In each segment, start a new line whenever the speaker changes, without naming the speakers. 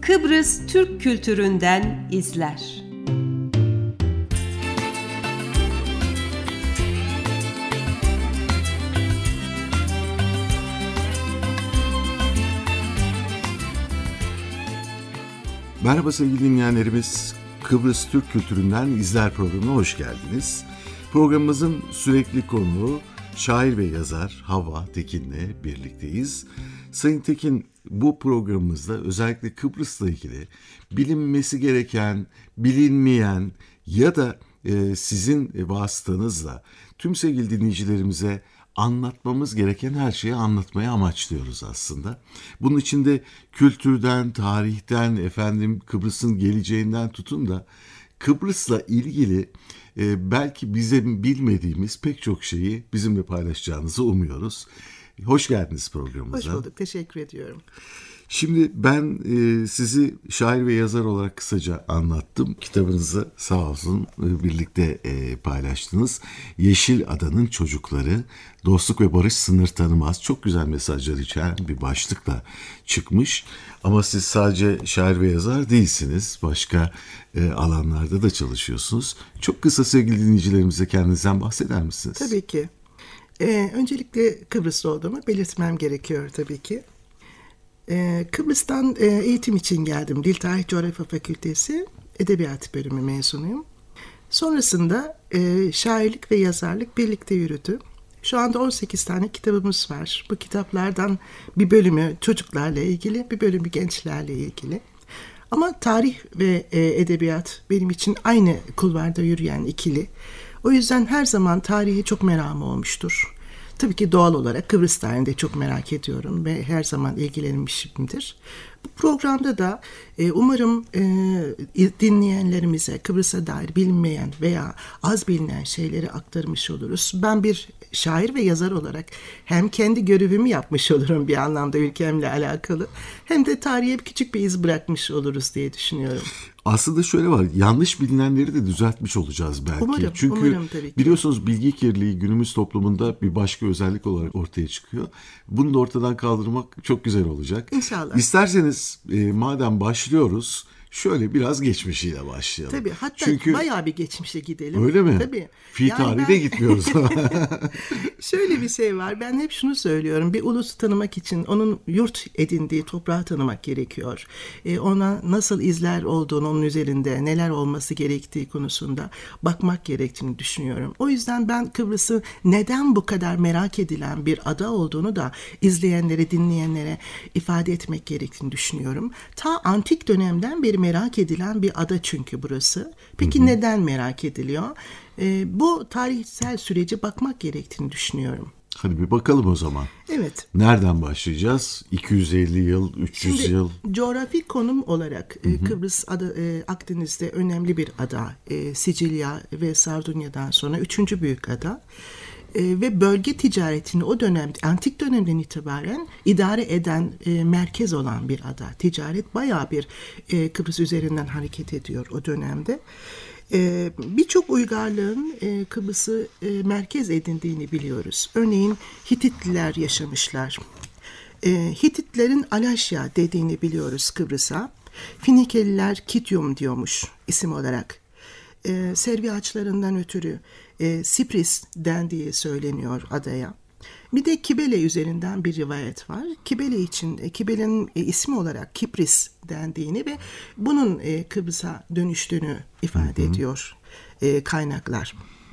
Kıbrıs Türk kültüründen izler.
Merhaba sevgili dinleyenlerimiz, Kıbrıs Türk kültüründen izler programına hoş geldiniz. Programımızın sürekli konuğu şair ve yazar Havva Tekin'le birlikteyiz. Sayın Tekin, bu programımızda özellikle Kıbrıs'la ilgili bilinmesi gereken, bilinmeyen ya da sizin vasıtanızla tüm sevgili dinleyicilerimize anlatmamız gereken her şeyi anlatmaya amaçlıyoruz aslında. Bunun için de kültürden, tarihten, Kıbrıs'ın geleceğinden tutun da Kıbrıs'la ilgili belki bizim bilmediğimiz pek çok şeyi bizimle paylaşacağınızı umuyoruz. Hoş geldiniz programımıza.
Hoş bulduk, teşekkür ediyorum.
Şimdi ben sizi şair ve yazar olarak kısaca anlattım. Kitabınızı sağ olsun birlikte paylaştınız. Yeşil Adanın Çocukları, Dostluk ve Barış Sınır Tanımaz. Çok güzel mesajlar içeren bir başlıkla çıkmış. Ama siz sadece şair ve yazar değilsiniz. Başka alanlarda da çalışıyorsunuz. Çok kısa sevgili dinleyicilerimize kendinizden bahseder misiniz?
Tabii ki. Öncelikle Kıbrıslı olduğumu belirtmem gerekiyor tabii ki. Kıbrıs'tan eğitim için geldim. Dil Tarih Coğrafya Fakültesi Edebiyat Bölümü mezunuyum. Sonrasında şairlik ve yazarlık birlikte yürüdü. Şu anda 18 tane kitabımız var. Bu kitaplardan bir bölümü çocuklarla ilgili, bir bölümü gençlerle ilgili. Ama tarih ve edebiyat benim için aynı kulvarda yürüyen ikili. O yüzden her zaman tarihi çok merakım olmuştur. Tabii ki doğal olarak Kıbrıs tarihini de çok merak ediyorum ve her zaman ilgilenmişimdir. Bu programda da umarım dinleyenlerimize Kıbrıs'a dair bilinmeyen veya az bilinen şeyleri aktarmış oluruz. Ben bir şair ve yazar olarak hem kendi görevimi yapmış olurum bir anlamda ülkemle alakalı, hem de tarihe küçük bir iz bırakmış oluruz diye düşünüyorum.
Aslında şöyle var, yanlış bilinenleri de düzeltmiş olacağız belki.
Umarım tabii ki.
Biliyorsunuz bilgi kirliliği günümüz toplumunda bir başka özellik olarak ortaya çıkıyor. Bunu da ortadan kaldırmak çok güzel olacak.
İnşallah.
İsterseniz madem başlıyoruz, şöyle biraz geçmişiyle başlayalım.
Tabii, hatta bayağı bir geçmişe gidelim.
Öyle mi?
Tabii.
Tarihe gitmiyoruz.
Şöyle bir şey var, ben hep şunu söylüyorum, bir ulusu tanımak için onun yurt edindiği toprağı tanımak gerekiyor. Ona nasıl izler olduğunu, onun üzerinde neler olması gerektiği konusunda bakmak gerektiğini düşünüyorum. O yüzden ben Kıbrıs'ı neden bu kadar merak edilen bir ada olduğunu da izleyenlere, dinleyenlere ifade etmek gerektiğini düşünüyorum. Ta antik dönemden beri merak edilen bir ada çünkü burası. Peki neden merak ediliyor? Bu tarihsel sürece bakmak gerektiğini düşünüyorum.
Hadi bir bakalım o zaman.
Evet.
Nereden başlayacağız? 250 yıl, 300
Şimdi,
yıl.
Coğrafi konum olarak Kıbrıs Akdeniz'de önemli bir ada. Sicilya ve Sardunya'dan sonra 3. büyük ada. Ve bölge ticaretini o dönemde, antik dönemden itibaren idare eden merkez olan bir ada. Ticaret bayağı bir Kıbrıs üzerinden hareket ediyor o dönemde. Birçok uygarlığın Kıbrıs'ı merkez edindiğini biliyoruz. Örneğin Hititliler yaşamışlar. Hititlerin Alaşya dediğini biliyoruz Kıbrıs'a. Finikeliler Kityum diyormuş isim olarak. Servi ağaçlarından ötürü Sipris dendiği söyleniyor adaya. Bir de Kibele üzerinden bir rivayet var. Kibele için Kibele'nin ismi olarak Kipris dendiğini ve bunun Kıbrıs'a dönüştüğünü ifade ediyor kaynaklar.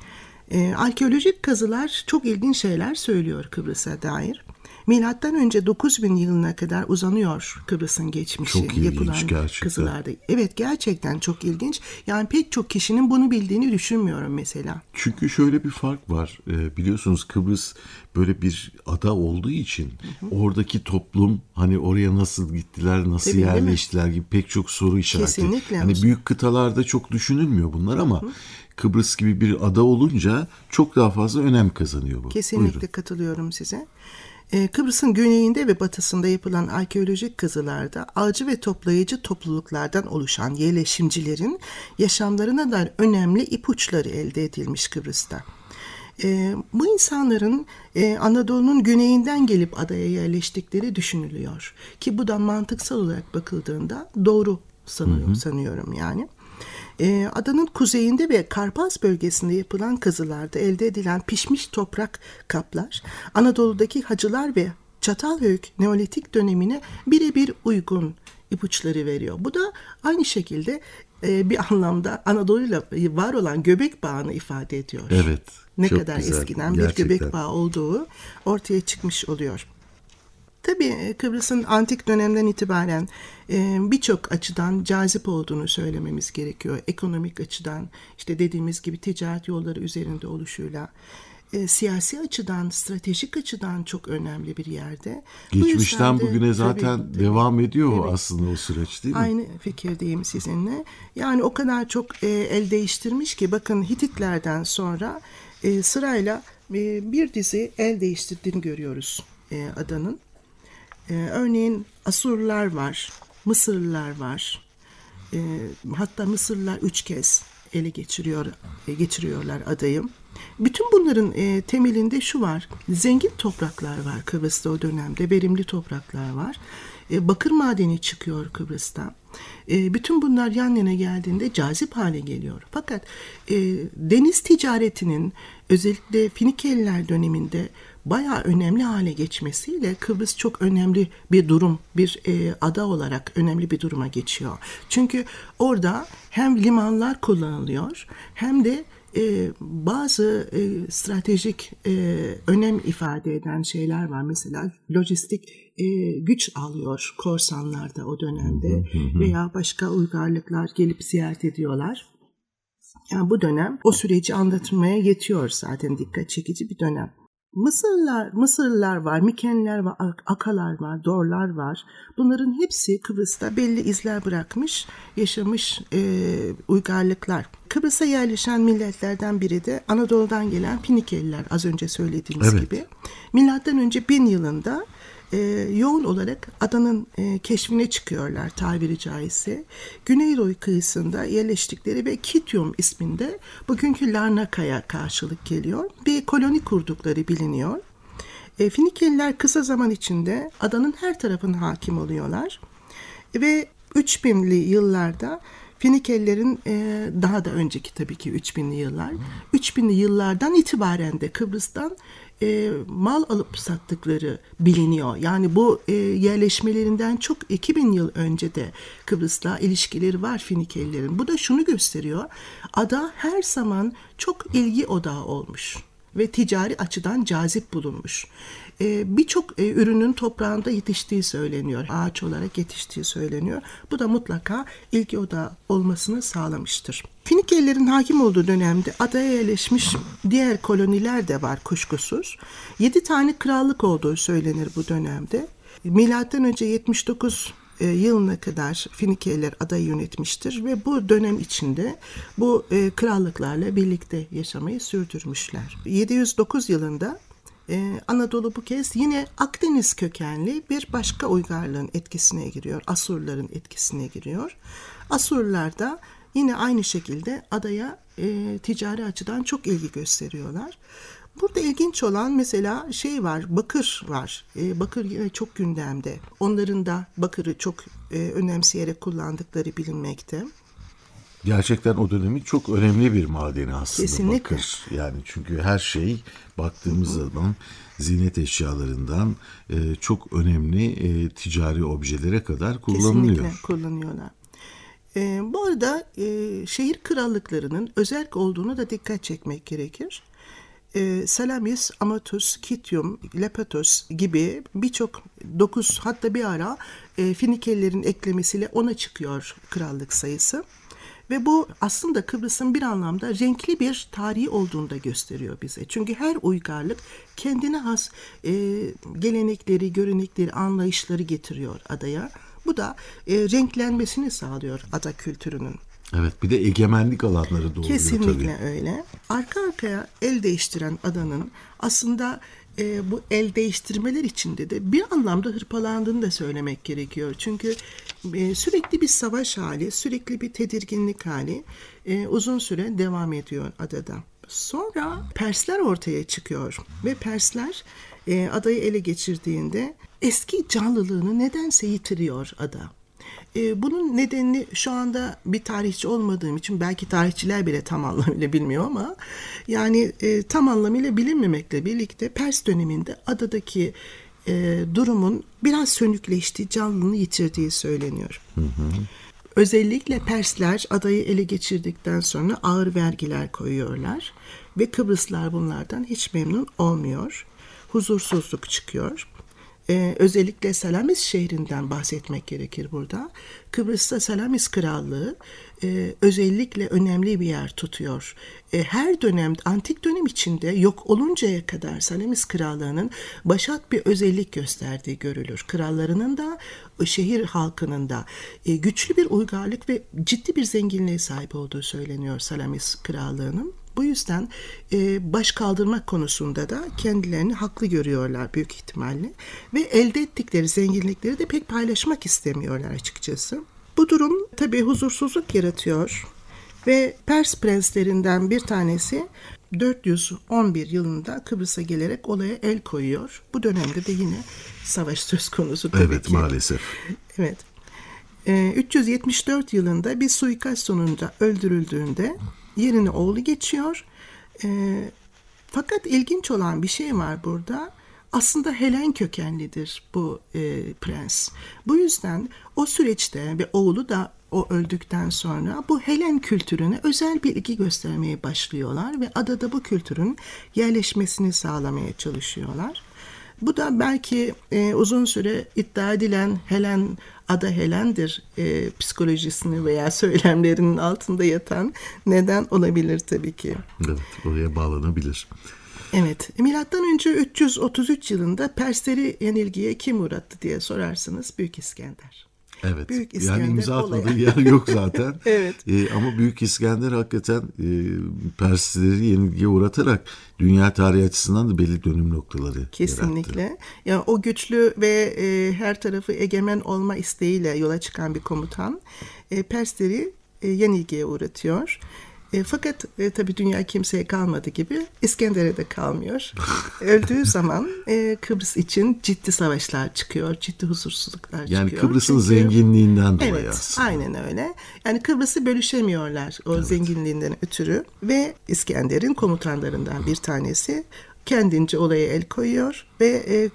Arkeolojik kazılar çok ilginç şeyler söylüyor Kıbrıs'a dair. Milattan önce 9000 yılına kadar uzanıyor Kıbrıs'ın geçmişi.
Çok ilginç
yapılan
gerçekten.
kazılarda. Evet, gerçekten çok ilginç. Yani pek çok kişinin bunu bildiğini düşünmüyorum mesela.
Çünkü şöyle bir fark var. Biliyorsunuz Kıbrıs böyle bir ada olduğu için oradaki toplum hani oraya nasıl gittiler, nasıl
Tabii,
yerleştiler gibi pek çok soru işareti.
Kesinlikle.
Hani büyük kıtalarda çok düşünülmüyor bunlar ama Kıbrıs gibi bir ada olunca çok daha fazla önem kazanıyor bu.
Kesinlikle.
Buyurun.
Katılıyorum size. Kıbrıs'ın güneyinde ve batısında yapılan arkeolojik kazılarda avcı ve toplayıcı topluluklardan oluşan yerleşimcilerin yaşamlarına dair önemli ipuçları elde edilmiş Kıbrıs'ta. Bu insanların Anadolu'nun güneyinden gelip adaya yerleştikleri düşünülüyor. Ki bu da mantıksal olarak bakıldığında doğru sanıyorum yani. Adanın kuzeyinde ve Karpaz bölgesinde yapılan kazılarda elde edilen pişmiş toprak kaplar, Anadolu'daki hacılar ve Çatalhöyük Neolitik dönemine birebir uygun ipuçları veriyor. Bu da aynı şekilde bir anlamda Anadolu'yla var olan göbek bağını ifade ediyor.
Evet.
Ne
çok
kadar
güzel,
eskiden
gerçekten
bir göbek bağı olduğu ortaya çıkmış oluyor. Tabii Kıbrıs'ın antik dönemden itibaren birçok açıdan cazip olduğunu söylememiz gerekiyor. Ekonomik açıdan, işte dediğimiz gibi ticaret yolları üzerinde oluşuyla, siyasi açıdan, stratejik açıdan çok önemli bir yerde.
Geçmişten bugüne zaten
tabii,
devam ediyor aslında o süreç, değil mi?
Aynı fikirdeyim sizinle. Yani o kadar çok el değiştirmiş ki bakın Hititlerden sonra sırayla bir dizi el değiştirdiğini görüyoruz adanın. Örneğin Asurlular var, Mısırlılar var. Hatta Mısırlılar 3 kez ele geçiriyorlar adayı. Bütün bunların temelinde şu var. Zengin topraklar var Kıbrıs'ta o dönemde. Verimli topraklar var. Bakır madeni çıkıyor Kıbrıs'ta. Bütün bunlar yan yana geldiğinde cazip hale geliyor. Fakat deniz ticaretinin özellikle Finikeliler döneminde bayağı önemli hale geçmesiyle Kıbrıs çok önemli bir durum, bir ada olarak önemli bir duruma geçiyor. Çünkü orada hem limanlar kullanılıyor hem de bazı stratejik önem ifade eden şeyler var. Mesela lojistik güç alıyor korsanlar da o dönemde veya başka uygarlıklar gelip ziyaret ediyorlar. Yani bu dönem o süreci anlatmaya yetiyor zaten, dikkat çekici bir dönem. Mısırlılar var, Mikenliler var, Akalar var, Dorlar var. Bunların hepsi Kıbrıs'ta belli izler bırakmış, yaşamış uygarlıklar. Kıbrıs'a yerleşen milletlerden biri de Anadolu'dan gelen Finikeliler, az önce söylediğimiz gibi. Milattan önce 1000 yılında yoğun olarak adanın keşfine çıkıyorlar tabiri caizse. Güneydoğu kıyısında yerleştikleri ve Kityum isminde bugünkü Larnaka'ya karşılık geliyor. Bir koloni kurdukları biliniyor. Finikeliler kısa zaman içinde adanın her tarafına hakim oluyorlar. Ve 3000'li yıllarda Finikelilerin daha da önceki tabii ki 3000'li yıllar. 3000'li yıllardan itibaren de Kıbrıs'tan mal alıp sattıkları biliniyor. Yani bu yerleşmelerinden çok 2000 yıl önce de Kıbrıs'la ilişkileri var Finikelilerin. Bu da şunu gösteriyor. Ada her zaman çok ilgi odağı olmuş ve ticari açıdan cazip bulunmuş. Birçok ürünün toprağında yetiştiği söyleniyor. Ağaç olarak yetiştiği söyleniyor. Bu da mutlaka ilgi odağı olmasını sağlamıştır. Finikelilerin hakim olduğu dönemde adaya yerleşmiş diğer koloniler de var kuşkusuz. 7 tane krallık olduğu söylenir bu dönemde. Milattan önce 79 yılına kadar Finikeliler adayı yönetmiştir ve bu dönem içinde bu krallıklarla birlikte yaşamayı sürdürmüşler. 709 yılında Anadolu bu kez yine Akdeniz kökenli bir başka uygarlığın etkisine giriyor. Asurların etkisine giriyor. Asurlular da yine aynı şekilde adaya ticari açıdan çok ilgi gösteriyorlar. Burada ilginç olan mesela bakır var. Bakır yine çok gündemde. Onların da bakırı çok önemseyerek kullandıkları bilinmekte.
Gerçekten o dönemin çok önemli bir madeni aslında.
Kesinlikle.
Bakır. Yani çünkü her şey baktığımız zaman ziynet eşyalarından çok önemli ticari objelere kadar kullanılıyor.
Kesinlikle kullanıyorlar. Bu arada şehir krallıklarının özerk olduğunu da dikkat çekmek gerekir. Salamis, Amatus, Kityum, Lepetos gibi birçok 9 hatta bir ara Finikelilerin eklemesiyle 10'a çıkıyor krallık sayısı. Ve bu aslında Kıbrıs'ın bir anlamda renkli bir tarihi olduğunu da gösteriyor bize. Çünkü her uygarlık kendine has gelenekleri, görenekleri, anlayışları getiriyor adaya. Bu da renklenmesini sağlıyor ada kültürünün.
Evet, bir de egemenlik alanları doğuruyor.
Kesinlikle öyle. Arka arkaya el değiştiren adanın aslında bu el değiştirmeler içinde de bir anlamda hırpalandığını da söylemek gerekiyor. Çünkü sürekli bir savaş hali, sürekli bir tedirginlik hali uzun süre devam ediyor adada. Sonra Persler ortaya çıkıyor ve Persler adayı ele geçirdiğinde eski canlılığını nedense yitiriyor ada. Bunun nedenini şu anda bir tarihçi olmadığım için belki tarihçiler bile tam anlamıyla bilmiyor ama yani tam anlamıyla bilinmemekle birlikte Pers döneminde adadaki durumun biraz sönükleştiği, canlılığını yitirdiği söyleniyor. Özellikle Persler adayı ele geçirdikten sonra ağır vergiler koyuyorlar ve Kıbrıslılar bunlardan hiç memnun olmuyor. Huzursuzluk çıkıyor. Özellikle Salamis şehrinden bahsetmek gerekir burada. Kıbrıs'ta Salamis Krallığı özellikle önemli bir yer tutuyor. Her dönem, antik dönem içinde yok oluncaya kadar Salamis Krallığı'nın başat bir özellik gösterdiği görülür. Krallarının da, şehir halkının da güçlü bir uygarlık ve ciddi bir zenginliğe sahip olduğu söyleniyor Salamis Krallığı'nın. Bu yüzden baş kaldırmak konusunda da kendilerini haklı görüyorlar büyük ihtimalle. Ve elde ettikleri zenginlikleri de pek paylaşmak istemiyorlar açıkçası. Bu durum tabii huzursuzluk yaratıyor. Ve Pers prenslerinden bir tanesi 411 yılında Kıbrıs'a gelerek olaya el koyuyor. Bu dönemde de yine savaş söz konusu tabii
evet,
ki.
Maalesef.
Evet. 374 yılında bir suikast sonunda öldürüldüğünde yerine oğlu geçiyor. Fakat ilginç olan bir şey var burada. Aslında Helen kökenlidir bu prens. Bu yüzden o süreçte ve oğlu da o öldükten sonra bu Helen kültürüne özel bir ilgi göstermeye başlıyorlar ve adada bu kültürün yerleşmesini sağlamaya çalışıyorlar. Bu da belki uzun süre iddia edilen ada Helen'dir psikolojisini veya söylemlerinin altında yatan neden olabilir tabii ki.
Evet, oraya bağlanabilir.
Evet, milattan önce 333 yılında Persleri yenilgiye kim uğrattı diye sorarsanız Büyük İskender.
Evet.
Büyük İskender
yani imza atmadığı yer yok zaten.
Evet.
Ama Büyük İskender hakikaten Persleri yenilgiye uğratarak dünya tarihi açısından da belli dönüm noktaları
kesinlikle.
yarattı.
Yani o güçlü ve her tarafı egemen olma isteğiyle yola çıkan bir komutan Persleri yenilgiye uğratıyor. Fakat tabii dünya kimseye kalmadı gibi İskender'e de kalmıyor. Öldüğü zaman Kıbrıs için ciddi savaşlar çıkıyor, ciddi huzursuzluklar çıkıyor.
Yani Kıbrıs'ın zenginliğinden dolayı
evet,
aslında.
aynen öyle. Yani Kıbrıs'ı bölüşemiyorlar o zenginliğinden ötürü ve İskender'in komutanlarından bir tanesi kendince olaya el koyuyor ve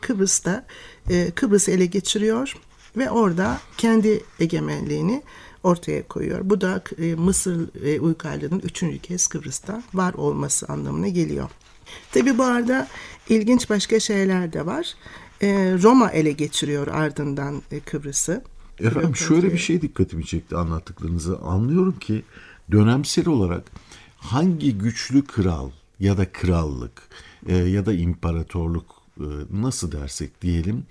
Kıbrıs'ı ele geçiriyor ve orada kendi egemenliğini ortaya koyuyor. Bu da Mısır uygarlığının 3. kez Kıbrıs'ta var olması anlamına geliyor. Tabii bu arada ilginç başka şeyler de var. Roma ele geçiriyor ardından Kıbrıs'ı.
Efendim şöyle bir şey dikkatimi çekti anlattıklarınızı. Anlıyorum ki dönemsel olarak hangi güçlü kral ya da krallık ya da imparatorluk nasıl dersek diyelim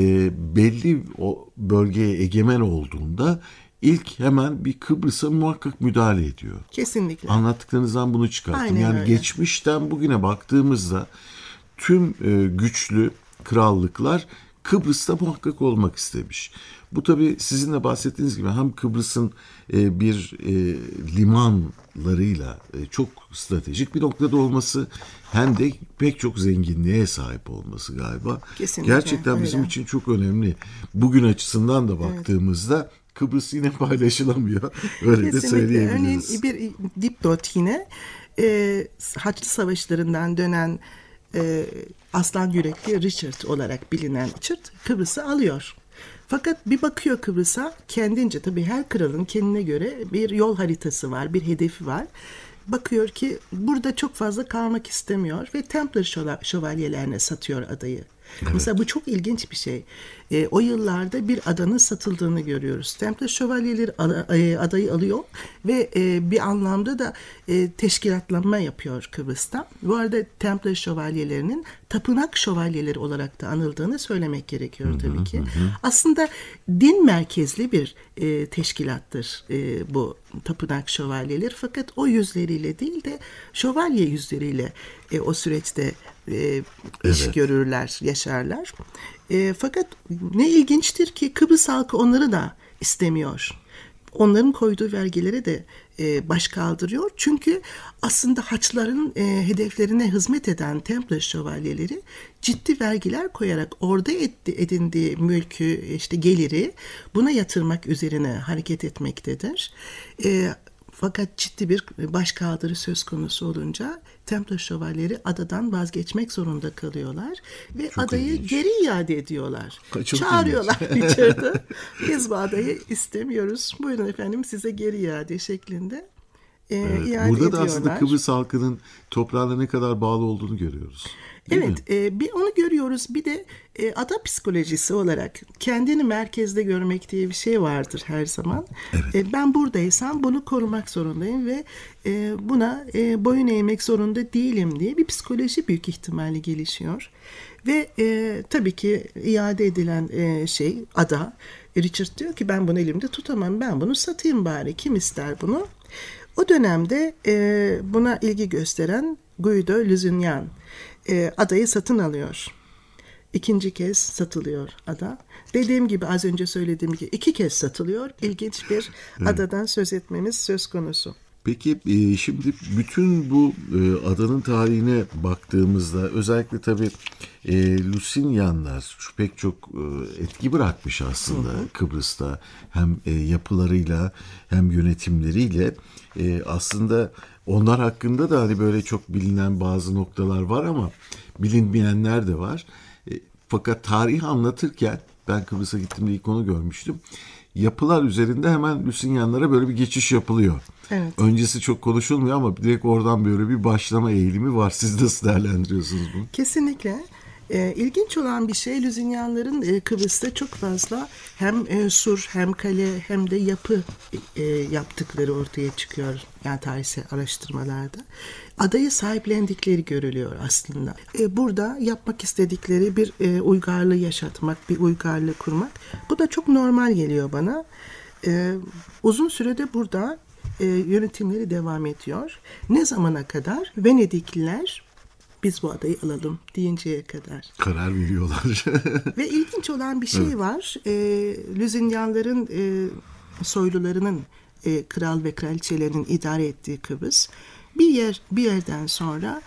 belli o bölgeye egemen olduğunda İlk hemen bir Kıbrıs'a muhakkak müdahale ediyor.
Kesinlikle.
Anlattıklarınızdan bunu çıkarttım.
Aynen
yani
öyle.
Geçmişten bugüne baktığımızda tüm güçlü krallıklar Kıbrıs'ta muhakkak olmak istemiş. Bu tabii sizin de bahsettiğiniz gibi hem Kıbrıs'ın bir limanlarıyla çok stratejik bir noktada olması hem de pek çok zenginliğe sahip olması galiba.
Kesinlikle,
gerçekten
öyle.
bizim için çok önemli. Bugün açısından da baktığımızda Kıbrıs yine paylaşılamıyor. Öyle de söyleyebiliriz.
Örneğin bir dipnot yine Haçlı Savaşları'ndan dönen aslan yürekli Richard olarak bilinen Richard Kıbrıs'ı alıyor. Fakat bir bakıyor Kıbrıs'a kendince tabii her kralın kendine göre bir yol haritası var, bir hedefi var. Bakıyor ki burada çok fazla kalmak istemiyor ve Templar şövalyelerine satıyor adayı. Evet. Mesela bu çok ilginç bir şey. O yıllarda bir adanın satıldığını görüyoruz. Templar şövalyeleri adayı alıyor ve bir anlamda da teşkilatlanma yapıyor Kıbrıs'ta. Bu arada Templar şövalyelerinin tapınak şövalyeleri olarak da anıldığını söylemek gerekiyor tabii ki. Aslında din merkezli bir teşkilattır bu tapınak şövalyeleri. Fakat o yüzleriyle değil de şövalye yüzleriyle o süreçte iş görürler, yaşarlar. Fakat ne ilginçtir ki Kıbrıs halkı onları da istemiyor. onların koyduğu vergilere de baş kaldırıyor. Çünkü aslında Haçlıların hedeflerine hizmet eden Templar şövalyeleri ciddi vergiler koyarak orada edindiği mülkü, işte geliri buna yatırmak üzerine hareket etmektedir. Fakat ciddi bir başkaldırı söz konusu olunca Templar şövalyeleri adadan vazgeçmek zorunda kalıyorlar ve çok adayı ilginç. Geri iade ediyorlar. Çok çağırıyorlar Richard'ı. Biz bu adayı istemiyoruz. Buyurun efendim, size geri iade şeklinde
iade
burada
ediyorlar. Burada da aslında Kıbrıs halkının toprağına ne kadar bağlı olduğunu görüyoruz.
Evet, bir onu görüyoruz. Bir de ada psikolojisi olarak kendini merkezde görmek diye bir şey vardır her zaman.
Evet.
Ben buradaysam bunu korumak zorundayım ve buna boyun eğmek zorunda değilim diye bir psikoloji büyük ihtimalle gelişiyor. Ve tabii ki iade edilen ada. Richard diyor ki ben bunu elimde tutamam, ben bunu satayım bari, kim ister bunu? O dönemde buna ilgi gösteren Guido Lusignan adayı satın alıyor. İkinci kez satılıyor ada. Dediğim gibi, az önce söylediğim gibi 2 kez satılıyor. İlginç bir adadan söz etmemiz söz konusu.
Peki şimdi bütün bu adanın tarihine baktığımızda özellikle tabii Lusignanlar pek çok etki bırakmış aslında Kıbrıs'ta. Hem yapılarıyla hem yönetimleriyle aslında onlar hakkında da hani böyle çok bilinen bazı noktalar var ama bilinmeyenler de var. Fakat tarihi anlatırken ben Kıbrıs'a gittiğimde ilk onu görmüştüm. Yapılar üzerinde hemen Lusignanlara böyle bir geçiş yapılıyor.
Evet.
Öncesi çok konuşulmuyor ama direkt oradan böyle bir başlama eğilimi var. Siz nasıl değerlendiriyorsunuz bunu?
Kesinlikle. İlginç olan bir şey, Lusignanların Kıbrıs'ta çok fazla hem sur hem kale hem de yapı yaptıkları ortaya çıkıyor. Yani tarihsel araştırmalarda. Adayı sahiplendikleri görülüyor aslında. Burada yapmak istedikleri bir uygarlığı yaşatmak, bir uygarlığı kurmak. Bu da çok normal geliyor bana. Uzun sürede burada yönetimleri devam ediyor. Ne zamana kadar? Venedikliler biz bu adayı alalım deyinceye kadar.
Karar veriyorlar.
Ve ilginç olan bir şey var. Lusignanların soylularının, kral ve kraliçelerin idare ettiği Kıbrıs. Bir yerden sonra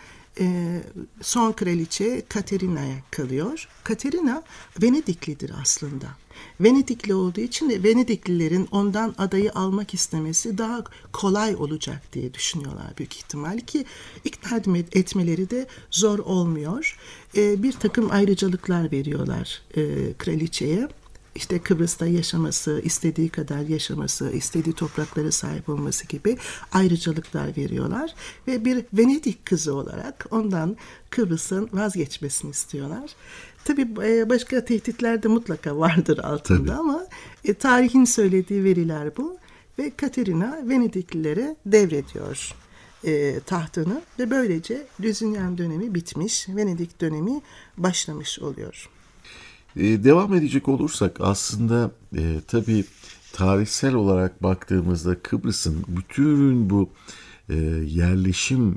son kraliçe Katerina'ya kalıyor. Katerina Venediklidir aslında. Venedikli olduğu için de Venediklilerin ondan adayı almak istemesi daha kolay olacak diye düşünüyorlar büyük ihtimal ki ikna etmeleri de zor olmuyor. Bir takım ayrıcalıklar veriyorlar kraliçeye. İşte Kıbrıs'ta yaşaması, istediği kadar yaşaması, istediği topraklara sahip olması gibi ayrıcalıklar veriyorlar. Ve bir Venedik kızı olarak ondan Kıbrıs'ın vazgeçmesini istiyorlar. Tabii başka tehditler de mutlaka vardır altında. Tabii. Ama tarihin söylediği veriler bu. Ve Katerina Venediklilere devrediyor tahtını ve böylece Lusignan dönemi bitmiş, Venedik dönemi başlamış oluyor.
Devam edecek olursak aslında tabii tarihsel olarak baktığımızda Kıbrıs'ın bütün bu yerleşim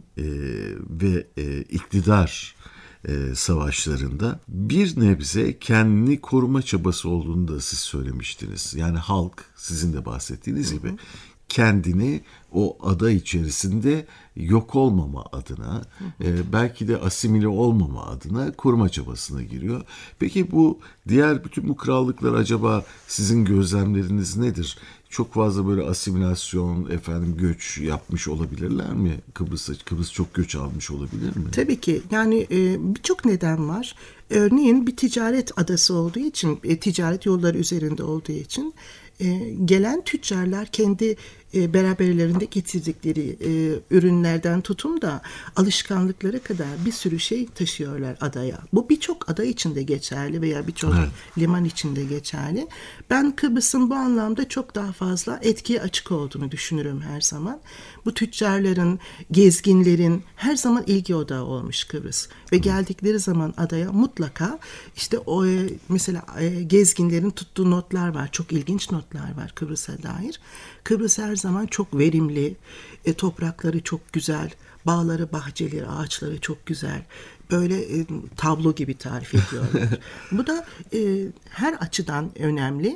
ve iktidar savaşlarında bir nebze kendini koruma çabası olduğunu da siz söylemiştiniz. Yani halk, sizin de bahsettiğiniz gibi kendini o ada içerisinde yok olmama adına, belki de asimile olmama adına koruma çabasına giriyor. Peki bu diğer bütün bu krallıklar acaba sizin gözlemleriniz nedir? Çok fazla böyle asimilasyon, göç yapmış olabilirler mi? Kıbrıs çok göç almış olabilir mi?
Tabii ki. Yani birçok neden var. Örneğin bir ticaret adası olduğu için, ticaret yolları üzerinde olduğu için gelen tüccarlar kendi beraberlerinde getirdikleri ürünlerden tutun da alışkanlıklara kadar bir sürü şey taşıyorlar adaya. Bu birçok ada için de geçerli veya birçok liman için de geçerli. Ben Kıbrıs'ın bu anlamda çok daha fazla etkiye açık olduğunu düşünürüm her zaman. Bu tüccarların, gezginlerin her zaman ilgi odağı olmuş Kıbrıs. Ve geldikleri zaman adaya mutlaka işte o mesela gezginlerin tuttuğu notlar var. Çok ilginç notlar var Kıbrıs'a dair. Kıbrıs her zaman çok verimli, toprakları çok güzel, bağları, bahçeleri, ağaçları çok güzel. Böyle tablo gibi tarif ediyorlar. Bu da her açıdan önemli.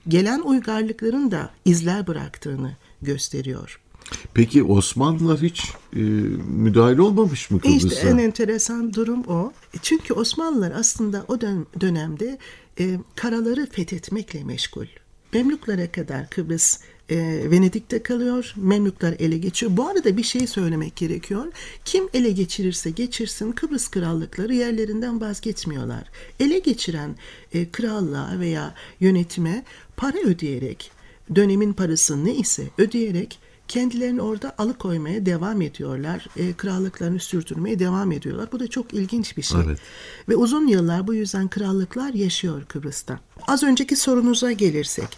gelen uygarlıkların da izler bıraktığını gösteriyor.
Peki Osmanlılar hiç müdahale olmamış mı Kıbrıs'a?
İşte en enteresan durum o. Çünkü Osmanlılar aslında o dönemde karaları fethetmekle meşgul. Memlüklere kadar Kıbrıs Venedik'te kalıyor. Memlükler ele geçiyor. Bu arada bir şey söylemek gerekiyor. Kim ele geçirirse geçirsin Kıbrıs krallıkları yerlerinden vazgeçmiyorlar. Ele geçiren krallığa veya yönetime para ödeyerek, dönemin parası ne ise ödeyerek kendilerini orada alıkoymaya devam ediyorlar. Krallıklarını sürdürmeye devam ediyorlar. Bu da çok ilginç bir şey.
Evet.
Ve uzun yıllar bu yüzden krallıklar yaşıyor Kıbrıs'ta. Az önceki sorunuza gelirsek,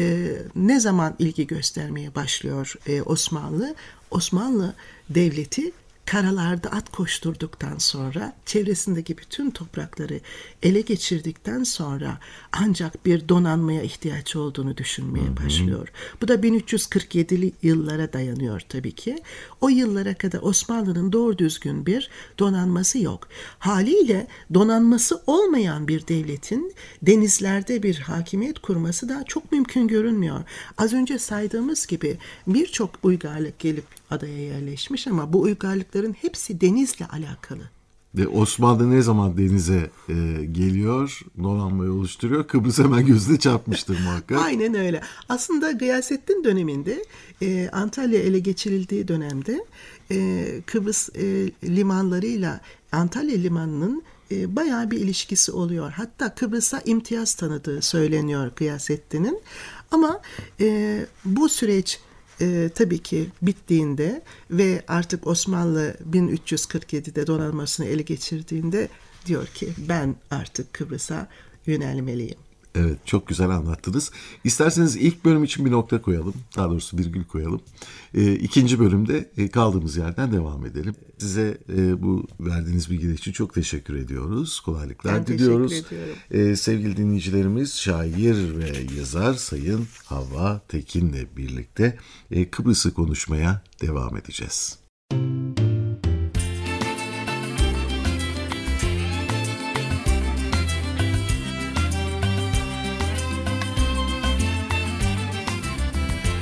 ne zaman ilgi göstermeye başlıyor Osmanlı? Osmanlı devleti karalarda at koşturduktan sonra, çevresindeki bütün toprakları ele geçirdikten sonra ancak bir donanmaya ihtiyaç olduğunu düşünmeye başlıyor. Bu da 1347'li yıllara dayanıyor tabii ki. O yıllara kadar Osmanlı'nın doğru düzgün bir donanması yok. Haliyle donanması olmayan bir devletin denizlerde bir hakimiyet kurması da çok mümkün görünmüyor. Az önce saydığımız gibi birçok uygarlık gelip adaya yerleşmiş ama bu uygarlıkların hepsi denizle alakalı.
Osmanlı ne zaman denize geliyor, donanmayı oluşturuyor, Kıbrıs hemen gözüne çarpmıştır muhakkak.
Aynen öyle. Aslında Gıyasettin döneminde, Antalya ele geçirildiği dönemde Kıbrıs limanlarıyla Antalya limanının bayağı bir ilişkisi oluyor. Hatta Kıbrıs'a imtiyaz tanıdığı söyleniyor Gıyasettin'in. Ama bu süreç tabii ki bittiğinde ve artık Osmanlı 1347'de donanmasını ele geçirdiğinde diyor ki ben artık Kıbrıs'a yönelmeliyim.
Evet, çok güzel anlattınız. İsterseniz ilk bölüm için bir nokta koyalım. Daha doğrusu virgül koyalım. İkinci bölümde kaldığımız yerden devam edelim. Size bu verdiğiniz bilgiler için çok teşekkür ediyoruz. Kolaylıklar diliyoruz.
Teşekkür ediyorum.
Sevgili dinleyicilerimiz, şair ve yazar Sayın Havva Tekin'le birlikte Kıbrıs'ı konuşmaya devam edeceğiz.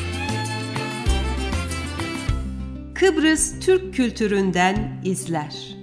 Kıbrıs Türk kültüründen izler.